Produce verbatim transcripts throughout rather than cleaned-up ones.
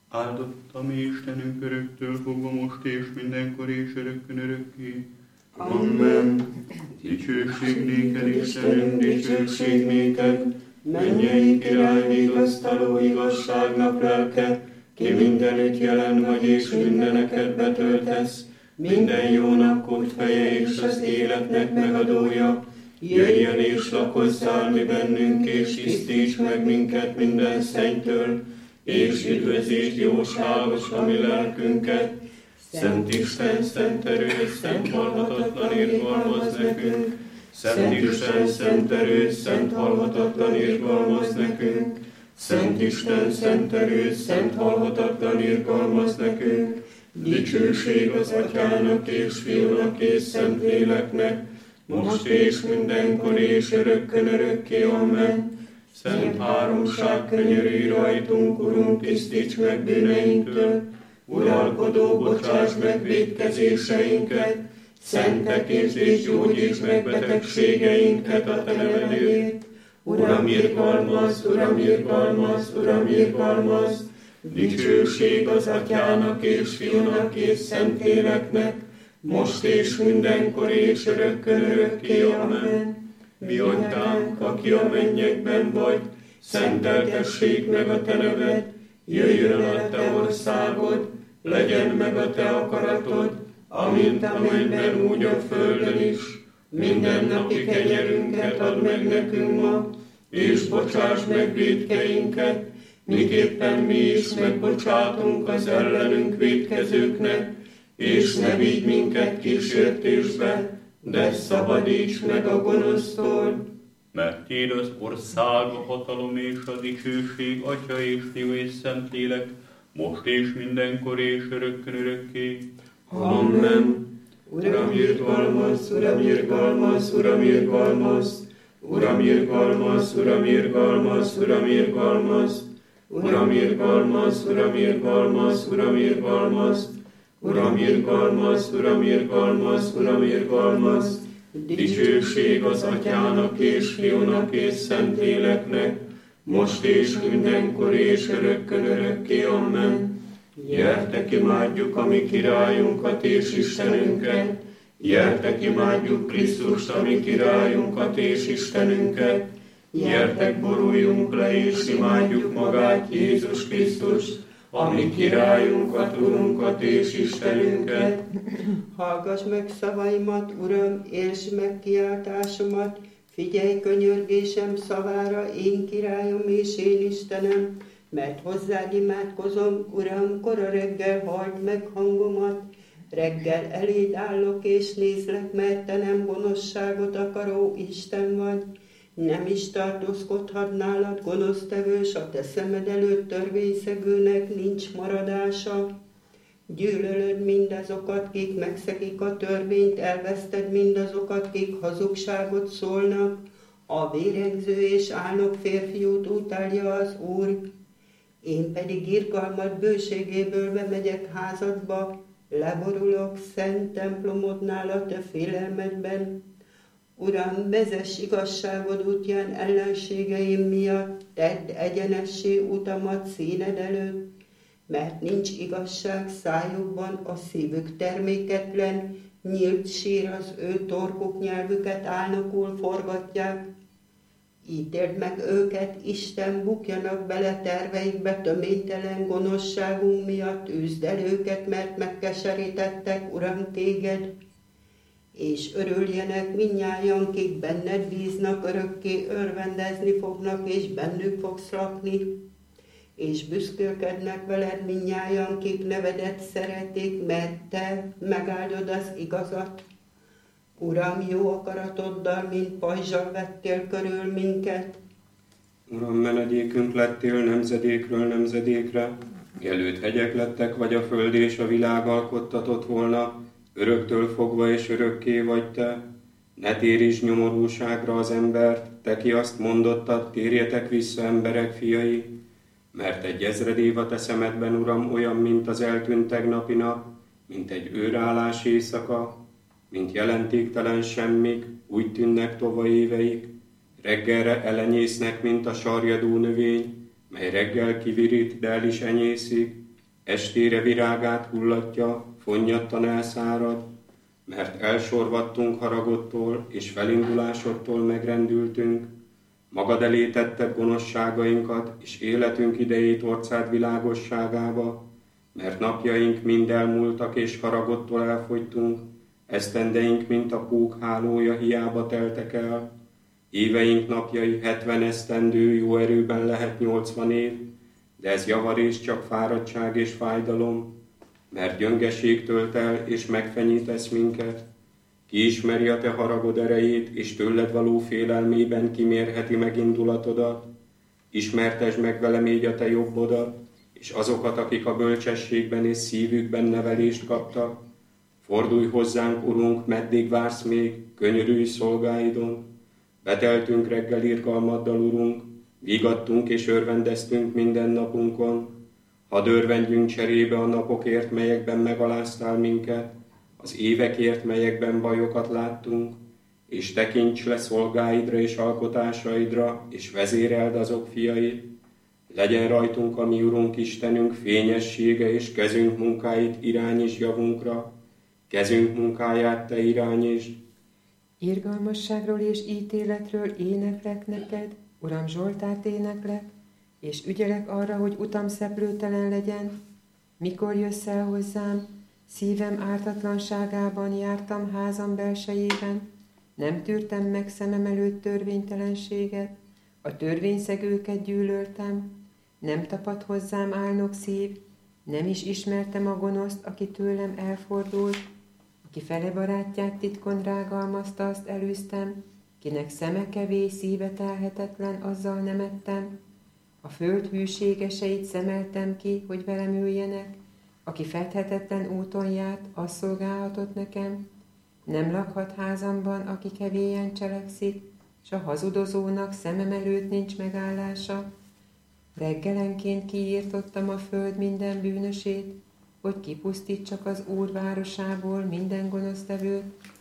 Áldott a mi Istenünk öröktől fogva most és mindenkor és örökkön örökké. Amen. Dicsőség néked, Istenünk, dicsőség néked, mennyei király, vigasztaló igazságnak lelke, ki mindenütt jelen vagy és mindeneket betöltesz, minden jónak útfeje és az életnek megadója, jöjjön és lakozzál mi bennünk, és tisztíts meg minket minden szennytől, és üdvözítsd jóságos a mi lelkünket. Szent Isten, szent erő, szent halhatatlan irgalmaz nekünk. Szent Isten, szent erő, szent halhatatlan irgalmaz nekünk. Szent Isten, szent erő, szent halhatatlan irgalmaz nekünk. Dicsőség az Atyának és Fiúnak és Szentléleknek, most és mindenkor és örökkön örökké. Amen. Szent háromság, könyörülj rajtunk, Urunk, tisztíts meg bűneinktől. Uralkodó, bocsáss meg vétkezéseinket, szentekítsd és gyógyítsd meg betegségeinket a Te nevedért. Uram, irgalmazz, Uram, irgalmazz, Uram, irgalmazz. Dicsőség az Atyának és Fiúnak és Szentléleknek, most és mindenkor és örökkön örökké. Amen. Mi Atyánk, aki a mennyekben vagy, szenteltessék meg a Te neved, jöjjön a Te országod, legyen meg a Te akaratod, amint a mennyben, úgy a földön is. Mindennapi kenyerünket add meg nekünk ma, és bocsáss meg vétkeinket, miképpen mi is megbocsátunk az ellenünk vétkezőknek, és ne vigy minket kísértésbe, de szabadíts meg a gonosztól. Mert Tiéd az ország, a hatalom és a dicsőség, Atya és Fiú és Szentlélek, most és mindenkor és örökkön örökké. Amen. Uram, irgalmazz, Uram, irgalmazz, Uram, irgalmazz, Uram, irgalmazz, Uram, irgalmazz, Uram, irgalmazz, Uram, irgalmazz, Uram, irgalmazz, Uram, irgalmazz, Uram, irgalmazz, Uram, irgalmazz, Uram, irgalmazz. Dicsőség az Atyának és Fiúnak és Szentléleknek, most és mindenkor és örökkön örökké. Amen. Gyertek, imádjuk a mi királyunkat és Istenünket, gyertek, imádjuk Krisztust, a mi királyunkat és Istenünket, gyertek, boruljunk le és imádjuk magát, Jézus Krisztust, a mi királyunkat, Urunkat és Istenünket. Hallgass meg szavaimat, Uram, értsd meg kiáltásomat, figyelj könyörgésem szavára, én királyom és én Istenem, mert hozzád imádkozom, Uram, kora reggel halld meg hangomat, reggel eléd állok és nézlek, mert Te nem gonoszságot akaró Isten vagy, nem is tartózkodhat nálad gonosztevős, a Te szemed előtt törvényszegőnek nincs maradása. Gyűlölöd mindazokat, kik megszegik a törvényt, elveszted mindazokat, kik hazugságot szólnak. A vérengző és álnok férfiút utálja az Úr. Én pedig irgalmad bőségéből bemegyek házadba, leborulok szent templomodnál a Te félelmedben. Uram, vezess igazságod útján ellenségeim miatt, tedd egyenessé utamat színed előtt, mert nincs igazság szájukban, a szívük terméketlen, nyílt sír az ő torkuk, nyelvüket álnokul forgatják. Ítéld meg őket, Isten, bukjanak bele terveikbe töménytelen gonoszságunk miatt, üzd el őket, mert megkeserítettek, Uram, Téged. És örüljenek mindnyájan, kik benned bíznak, örökké örvendezni fognak, és bennük fogsz lakni. És büszkélkednek veled mindnyájan, kik nevedet szeretik, mert Te megáldod az igazat. Uram, jó akaratoddal, mint pajzsal vettél körül minket. Uram, menedékünk lettél nemzedékről nemzedékre, mielőtt hegyek lettek, vagy a föld és a világ alkottatott volna, öröktől fogva és örökké vagy Te. Ne térítsd nyomorúságra az embert, Te ki azt mondottad, térjetek vissza, emberek fiai, mert egy ezred év a Te szemedben, Uram, olyan, mint az eltűnt tegnapi nap, mint egy őrállás éjszaka, mint jelentéktelen semmik, úgy tűnnek tova éveik, reggelre elenyésznek, mint a sarjadó növény, mely reggel kivirít, de el is enyészik, estére virágát hullatja, fonnyattan elszárad, mert elsorvadtunk haragodtól, és felindulásodtól megrendültünk. Magad elé tetted gonoszságainkat, és életünk idejét orcád világosságába, mert napjaink mind elmúltak, és haragodtól elfogytunk, esztendeink, mint a pók hálója, hiába teltek el. Éveink napjai hetven esztendő, jó erőben lehet nyolcvan év, de ez javarészt csak fáradtság és fájdalom, mert gyöngeség tölt el, és megfenyítesz minket. Ki ismeri a te haragod erejét, és tőled való félelmében kimérheti meg indulatodat? Ismertesd meg velem így a te jobbodat, és azokat, akik a bölcsességben és szívükben nevelést kaptak. Fordulj hozzánk, Urunk, meddig vársz még, könyörülj szolgáidon. Beteltünk reggel irgalmaddal, Urunk, vigadtunk és örvendeztünk minden napunkon. Hadd örvendjünk cserébe a napokért, melyekben megaláztál minket, az évekért, melyekben bajokat láttunk, és tekints le szolgáidra és alkotásaidra, és vezéreld azok fiait. Legyen rajtunk a mi Urunk Istenünk fényessége, és kezünk munkáit irányíts javunkra, kezünk munkáját te irányítsd. Irgalmasságról és ítéletről éneklek neked, Uram, Zsoltárt éneklek, és ügyelek arra, hogy utam szeplőtelen legyen. Mikor jössz el hozzám? Szívem ártatlanságában jártam házam belsejében, nem tűrtem meg szemem előtt törvénytelenséget, a törvényszegőket gyűlöltem, nem tapadt hozzám álnok szív, nem is ismertem a gonoszt, aki tőlem elfordult, aki fele barátját titkon rágalmazta, azt elűztem, kinek szeme kevés, szíve telhetetlen, azzal nem ettem. A föld hűségeseit szemeltem ki, hogy velem üljenek, aki fedhetetlen úton járt, az szolgálhatott nekem. Nem lakhat házamban, aki kevélyen cselekszik, s a hazudozónak szemem előtt nincs megállása. Reggelenként kiírtottam a föld minden bűnösét, hogy kipusztítsak az Úr városából minden gonosztevőt.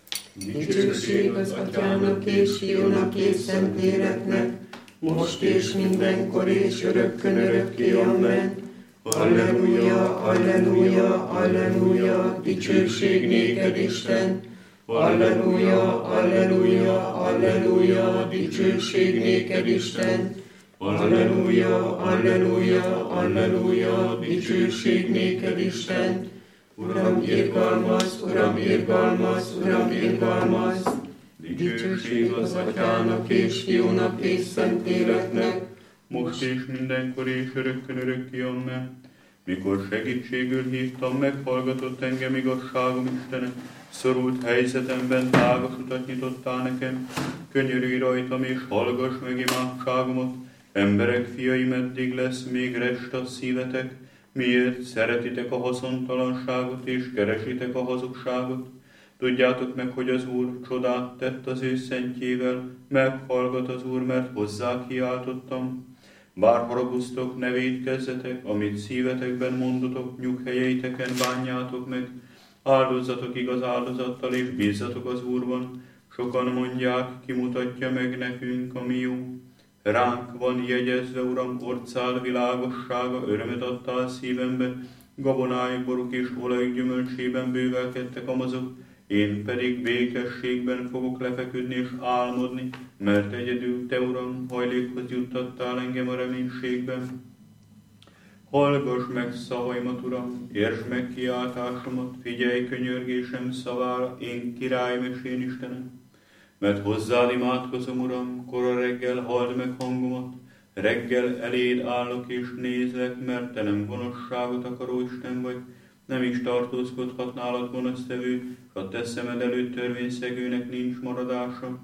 Dicsőség az Atyának és Fiúnak és Szentléleknek, most és mindenkor és örökkön örökké, amen. Alleluja, alleluja, alleluja, dicsőség néked, Isten. Alleluja, alleluja, alleluja, dicsőség néked, Isten. Alleluja, alleluja, alleluja, dicsőség néked, Isten. Uram, irgalmaz, Uram, irgalmaz, Uram, irgalmaz. Dicsőség az Atyának és Fiúnak és Szentléleknek, most és mindenkor és örökkön örökké, amen. Mikor segítségül hívtam, meghallgatott engem igazságom Istene, szorult helyzetemben tágas utat nyitottál nekem, könyörülj rajtam és hallgass meg imádságomat. Emberek fiai, meddig lesz még rest a szívetek, miért szeretitek a haszontalanságot és keresitek a hazugságot? Tudjátok meg, hogy az Úr csodát tett az ő szentjével, meghallgat az Úr, mert hozzá kiáltottam. Bár haraguztok, ne vétkezzetek, amit szívetekben mondotok, nyughelyeiteken bánjátok meg. Áldozzatok igaz áldozattal, és bízzatok az Úrban. Sokan mondják, kimutatja meg nekünk, ami jó. Ránk van jegyezve, Uram, orcád világossága, örömet adtál szívembe, gabonáj, boruk és olaj gyümölcsében bővelkedtek a mazok, én pedig békességben fogok lefeküdni és álmodni, mert egyedül te, Uram, hajlékhoz juttattál engem a reménységben. Hallgass meg szavaimat, Uram, értsd meg kiáltásomat, figyelj könyörgésem szavára, én királyom és én Istenem. Mert hozzád imádkozom, Uram, kora reggel halld meg hangomat, reggel eléd állok és nézlek, mert te nem gonoszságot akaró Isten vagy, nem is tartózkodhat nálad gonosztevő, s a te szemed előtt törvényszegőnek nincs maradása.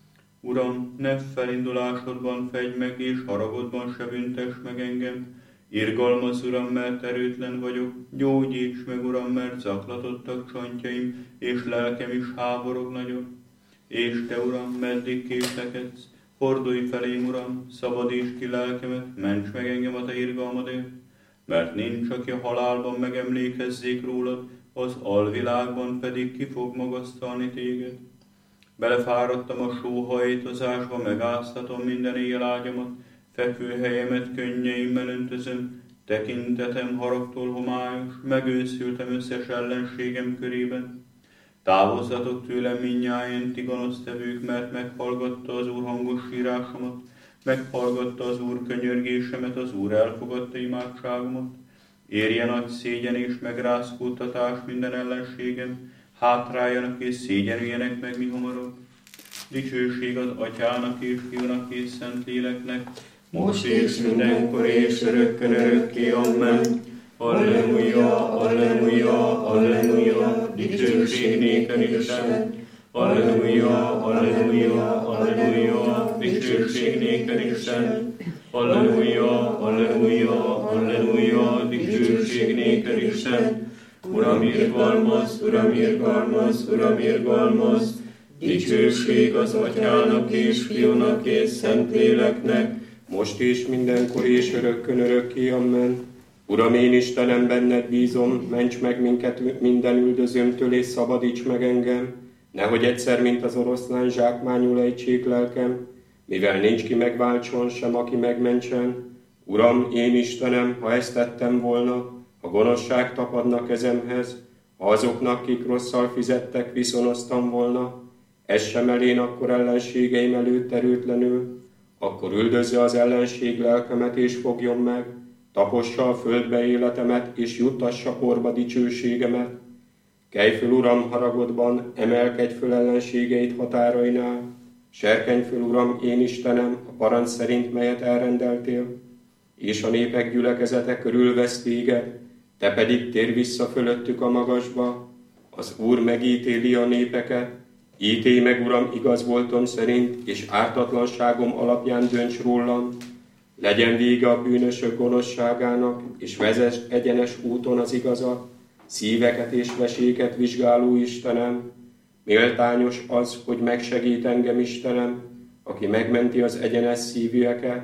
Uram, ne felindulásodban fegy meg, és haragodban se büntess meg engem. Irgalmaz, Uram, mert erőtlen vagyok, gyógyíts meg, Uram, mert zaklatottak csontjaim, és lelkem is háborog nagyobb. És te, Uram, meddig késlekedsz? Fordulj felém, Uram, szabadíts ki lelkemet, ments meg engem a te irgalmadért. Mert nincs, aki a halálban megemlékezzék rólad, az alvilágban pedig ki fog magasztalni téged. Belefáradtam a sóhajtozásba, megáztatom minden éjjel ágyamat, fekvőhelyemet könnyeimmel öntözöm, Tekintetem haragtól homályos, megőszültem összes ellenségem körében. Távozzatok tőlem mindnyájan, ti gonosztevők, mert meghallgatta az Úr hangos sírásomat, meghallgatta az Úr könyörgésemet, az Úr elfogadta imádságomat. Érje nagy szégyen és megrázkódtatás minden ellenségem, hátráljanak és szégyenüljenek meg mi hamarabb. Dicsőség az Atyának és Fiúnak és Szentléleknek, most és mindenkor és örökkön örökké, amen. Alleluja, alleluja, alleluja, dicsőség néked Isten. Alleluja, alleluja, alleluja, dicsőség néked Isten. Alleluja, alleluja, alleluja, dicsőség néked Isten. Uram, irgalmaz, Uram, irgalmaz, Uram, irgalmaz, dicsőség az Atyának és Fiúnak és Szentléleknek, most és mindenkor és örökkön örökké, amen. Uram, én Istenem, benned bízom, ments meg minket minden üldözőmtől, és szabadíts meg engem, nehogy egyszer, mint az oroszlán, zsákmányul ejtsék lelkem, mivel nincs ki megváltson, sem aki megmentsen. Uram, én Istenem, ha ezt tettem volna, ha gonoszság tapadna kezemhez, ha azoknak, kik rosszal fizettek, viszonoztam volna, ez sem elén akkor ellenségeim előtt erőtlenül, akkor üldözze az ellenség lelkemet és fogjon meg, tapossa a földbe életemet és juttassa porba dicsőségemet. Kelj föl, Uram, haragodban, emelkedj föl ellenségeit határainál, serkenj föl, Uram, én Istenem, a parancs szerint, melyet elrendeltél, és a népek gyülekezete körülvesz téged, te pedig tér vissza fölöttük a magasba. Az Úr megítéli a népeket, ítélj meg, Uram, igaz voltom szerint, és ártatlanságom alapján dönts rólam. Legyen vége a bűnösök gonoszságának, és vezess egyenes úton az igazat, szíveket és veséket vizsgáló Istenem. Méltányos az, hogy megsegít engem Istenem, aki megmenti az egyenes szívűeket.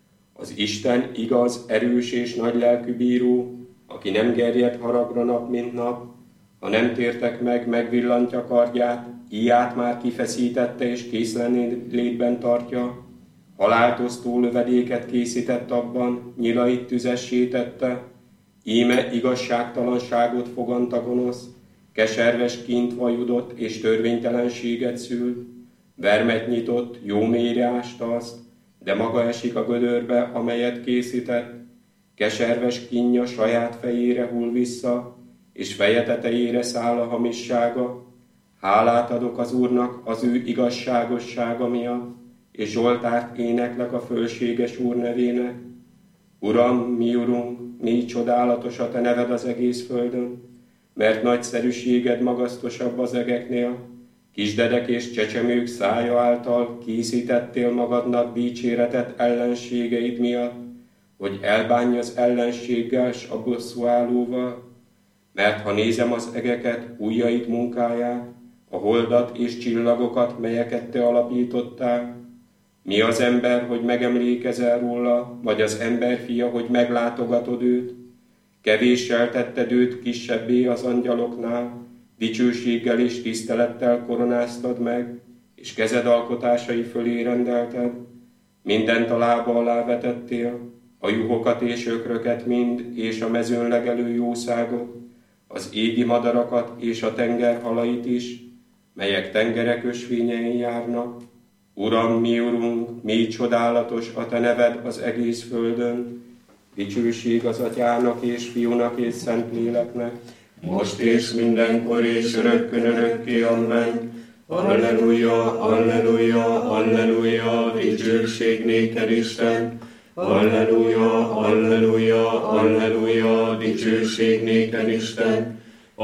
Az Isten igaz, erős és nagy lelkű bíró, aki nem gerjed haragra nap, mint nap. Ha nem tértek meg, megvillantja kardját, íját már kifeszítette és készlenlétben tartja. Haláltosztó lövedéket készített abban, nyilait tüzessé tette. Íme igazságtalanságot fogant a gonosz, keserves kint vajudott és törvénytelenséget szül. Vermet nyitott, jó mélyre ásta azt, de maga esik a gödörbe, amelyet készített. Keserves kínja saját fejére hull vissza, és feje tetejére száll a hamissága. Hálát adok az Úrnak az ő igazságossága miatt, és zsoltárt éneklek a fölséges Úr nevének. Uram, mi Urunk, mi csodálatos a te neved az egész földön, mert nagyszerűséged magasztosabb az egeknél. Kisdedek és csecsemők szája által készítettél magadnak dicséretet ellenségeid miatt, hogy elbánj az ellenséggel s a bosszúállóval. Mert ha nézem az egeket, ujjaid munkáját, a holdat és csillagokat, melyeket te alapítottál, mi az ember, hogy megemlékezel róla, vagy az emberfia, hogy meglátogatod őt? Kevéssel tetted őt kisebbé az angyaloknál, dicsőséggel és tisztelettel koronáztad meg, és kezed alkotásai fölé rendelted. Mindent a lába alá vetettél, a juhokat és ökröket mind, és a mezőn legelő jószágot, az égi madarakat és a tenger halait is, melyek tengerek ösvényein járnak. Uram, mi Urunk, mi csodálatos a te neved az egész földön. Dicsőség az Atyának és Fiúnak és Szentléleknek, most és mindenkor és örökkön örökké, amen. Alleluja, alleluja, alleluja, dicsőség néked Isten. Alleluja, alleluja, alleluja, dicsőség néked Isten.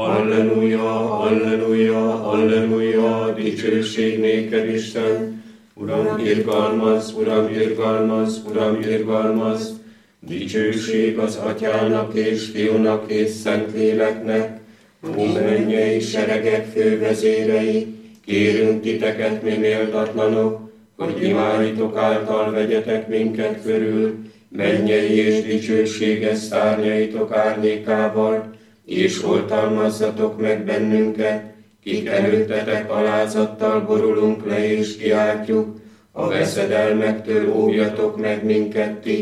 Alleluja, alleluja, alleluja, dicsőség néked Isten. Uram, irgalmaz, Uram, irgalmaz, Uram, irgalmaz, dicsőség az Atyának és Fiúnak és Szentléleknek. Ó, mennyei seregek fővezérei, kérünk titeket, mi méltatlanok, hogy imáitok által vegyetek minket körül, mennyei és dicsőséges szárnyaitok árnyékával, és oltalmazzatok meg bennünket, kik előttetek alázattal borulunk le és kiáltjuk, a veszedelmektől óvjatok meg minket ti,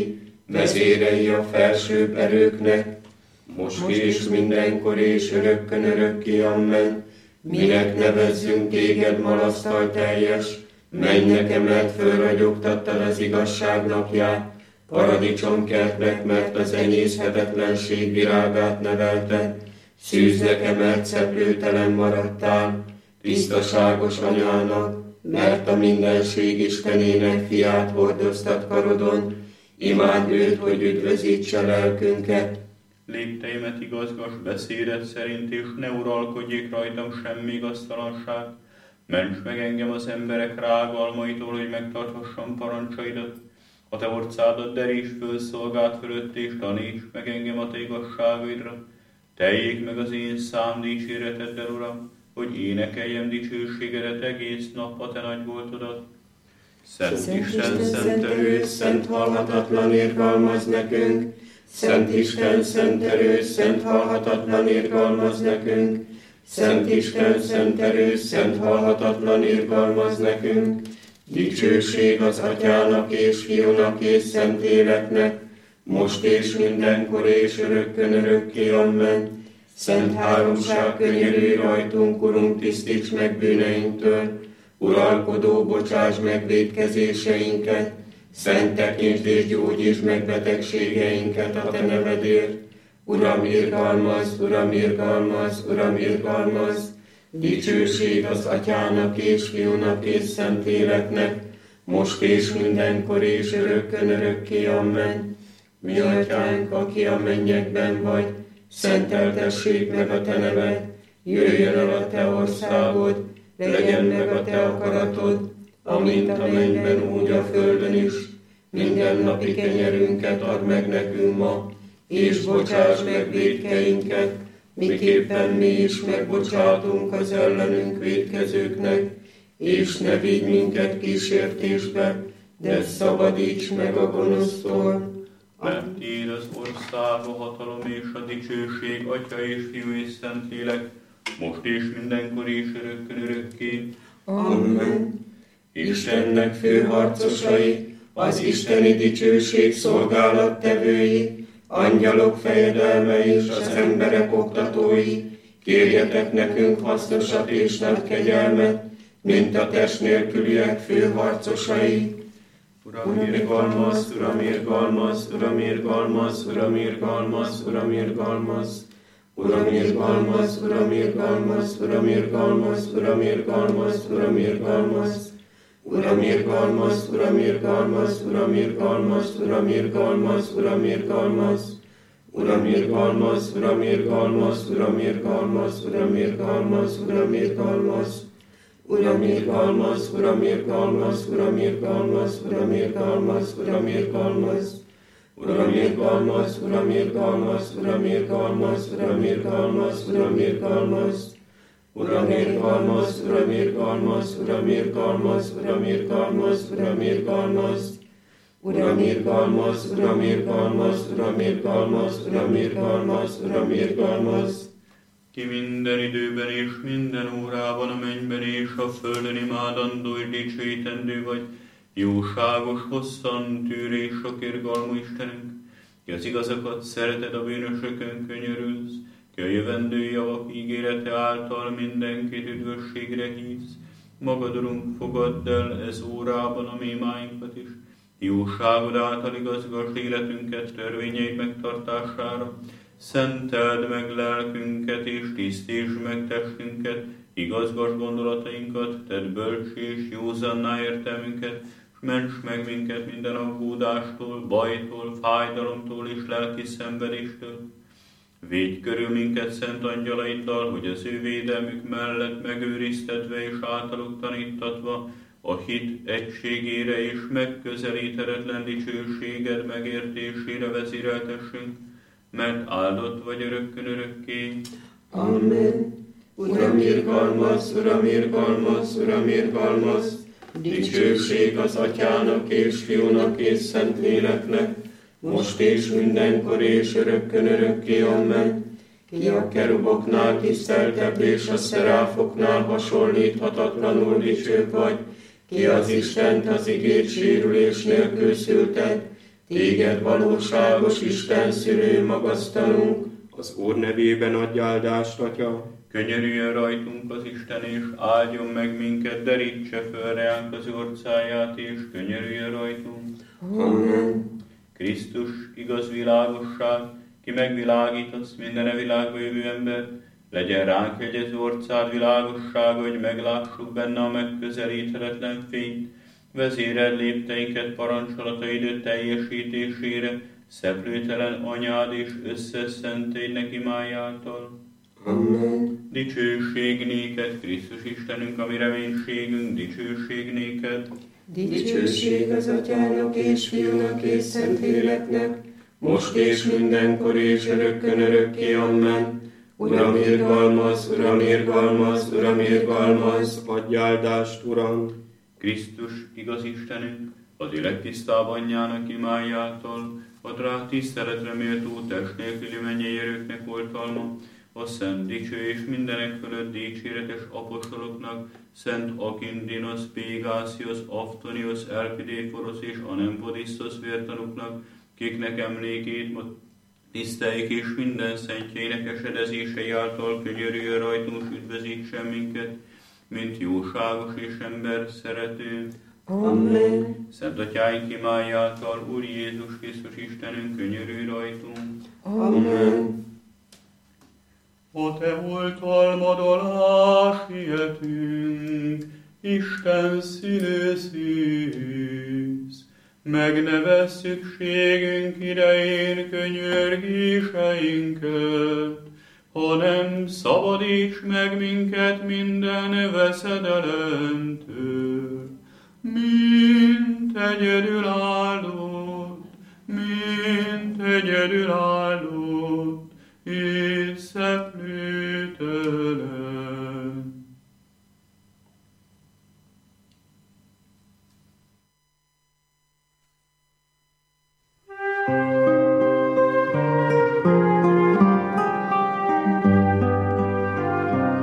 vezérei a felsőbb erőknek, most és mindenkor és örökkön örökké, amen. Minek nevezzünk téged malasztal teljes, mennynek emelt fölragyogtattad az igazság napját, paradicsomkertnek, mert az enyészhetetlenség virágát nevelted, szűznek emelt szeplőtelen maradtál, tisztaságos anyának, mert a mindenség Istenének fiát hordoztat karodon, imád őt, hogy üdvözítse lelkünket. Lépteimet igazgass beszédet szerint, és ne uralkodjék rajtam semmi igaztalanság. Ments meg engem az emberek rágalmaitól, hogy megtarthassam parancsaidat. A te orcádat derítsd föl szolgád fölött, és taníts meg engem a te igazságaidra. Teljék meg az én szám dicséreteddel, Uram, hogy énekeljem dicsőségedet egész nap a te nagy voltodat. Szent, Szent Isten, szent erő, szent halhatatlan irgalmaz nekünk, Szent Isten, szent erő, szent halhatatlan irgalmaz nekünk, Szent Isten, szent erő, szent halhatatlan irgalmaz nekünk, dicsőség az Atyának és Fiúnak és Szentléleknek, most és mindenkor és örökkön örökké, amen. Szent háromság, könyörülj rajtunk, Urunk, tisztíts meg bűneinktől, uralkodó, bocsáss meg vétkezéseinket, szent tekintsd és gyógyítsd meg betegségeinket a te nevedért. Uram, irgalmaz, Uram, irgalmaz, Uram, irgalmaz, dicsőség az Atyának és Fiúnak és Szentléleknek, most és mindenkor és örökkön örökké, amen. Mi Atyánk, aki a mennyekben vagy, szenteltessék meg a te neved, jöjjön el a te országod, legyen meg a te akaratod, amint a mennyben, úgy a földön is. Minden napi kenyerünket add meg nekünk ma, és bocsáss meg vétkeinket, miképpen mi is megbocsátunk az ellenünk vétkezőknek, és ne vigy minket kísértésbe, de szabadíts meg a gonosztól. Mert tiéd az ország, a hatalom és a dicsőség, Atya és Fiú és Szentlélek, most és mindenkor és örökkön örökké. Amen. Istennek főharcosai, az isteni dicsőség szolgálattevői, angyalok fejedelme és az emberek oktatói, kérjetek nekünk hasznosat és nagy kegyelmet, mint a test nélküliek főharcosai. Uram, irgalmaz, Uram, irgalmaz, Uram, irgalmaz, Uram, irgalmaz, Uram, irgalmaz. Uram, irgalmaz, Uram, irgalmaz, Uram, irgalmaz, Uram, irgalmaz, Uram, irgalmaz. Uram, irgalmaz, Uram, irgalmaz, Uram, irgalmaz, Uram, irgalmaz, Uram, irgalmaz. Uram, irgalmaz, Uram, irgalmaz, Uram, irgalmaz, Uram, irgalmaz, Uram, irgalmaz. Uram, irgalmaz, Uram, irgalmaz, Uram, irgalmaz, Uram, irgalmaz, Uram, irgalmaz. Uram, irgalmaz, Uram, irgalmaz, Uram, irgalmaz, Uram, irgalmaz, Uram, irgalmaz. Uram, irgalmaz, Uram, irgalmaz, Uram, irgalmaz, Uram, irgalmaz, Uram, irgalmaz. Uram, irgalmaz, Uram, irgalmaz, Uram, irgalmaz, Uram, irgalmaz, Uram, irgalmaz. Ki minden időben és minden órában a mennyben és a földön imádandó és dicsőítendő vagy, jóságos, hosszan tűrés, sok irgalmú Istenünk, ki az igazakat szereted, a bűnösökön könyörülsz, ki a jövendő javak ígérete által mindenkit üdvösségre hívsz. Magad, Urunk, fogadd el ez órában a mi imáinkat is, jóságod által igazgass életünket törvényeid megtartására, szenteld meg lelkünket és tisztítsd meg testünket, igazgass gondolatainkat, tedd bölcs és józanná értelmünket, s ments meg minket minden aggódástól, bajtól, fájdalomtól és lelki szenvedéstől. Védj körül minket szent angyalaiddal, hogy az ő védelmük mellett megőriztetve és általuk tanítatva a hit egységére és megközelíthetetlen dicsőséged megértésére vezéreltessünk, mert áldott vagy örökkön örökké. Amen. Uram, irgalmaz, Uram, irgalmaz, Uram, irgalmaz, dicsőség az Atyának és Fiúnak és Szentléleknek, most és mindenkor és örökkön örökké, amen. Ki a keruboknál tiszteltebb és a szeráfoknál hasonlíthatatlanul dicsőbb vagy, ki az Istent az igét sérülés nélkül szülted, Téged valóságos Isten szülő magasztalunk, az Úr nevében adj áldást, Atya. Könyörüljön rajtunk az Isten, és áldjon meg minket, derítse föl ránk az orcáját, és könyörüljön rajtunk. Amen. Krisztus, igaz világosság, ki megvilágítasz minden világba jövő ember, legyen ránk hegyez orcád világossága, hogy meglássuk benne a megközelíthetetlen fényt, vezéred lépteinket parancsolataid teljesítésére, szeplőtelen anyád és összes szentélynek imájától. Amen. Dicsőség néked, Krisztus Istenünk, ami reménységünk, dicsőség néked. Dicsőség az Atyának és Fiúnak és Szentléleknek, most és mindenkor és örökkön örökké. Amen. Uram, irgalmaz, Uram, irgalmaz, Uram, irgalmaz, adj áldást, Uram. Krisztus, igaz Istenünk, az legtisztább anyjának imájától, ad rá tiszteletre méltó test nélküli mennyei erőknek oltalma, a szent, dicső és mindenek fölött dicséretes apostoloknak, Szent Akindinos, Pégásziosz, Aftonios, Elpidéforos és Anempodisztos vértanúknak, kiknek emlékét ma tiszteljék és minden szentjeinek esedezései által könyörüljön rajtunk, üdvözítsen minket, mint jóságos és ember szerető. Amen. Szent Atyáink imájától, Úr Jézus Krisztus Istenünk, könyörülj rajtunk. Amen. A te oltalmadon sietünk, Isten színű szűz, megnevez szükségünk idején könyörgéseinket, hanem szabadíts meg minket minden veszedelemtől, mint egyedülállót, mint egyedülállót, és szeplőtelen.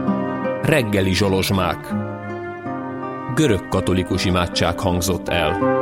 Reggeli zsolozsmák. Görög katolikus imádság hangzott el.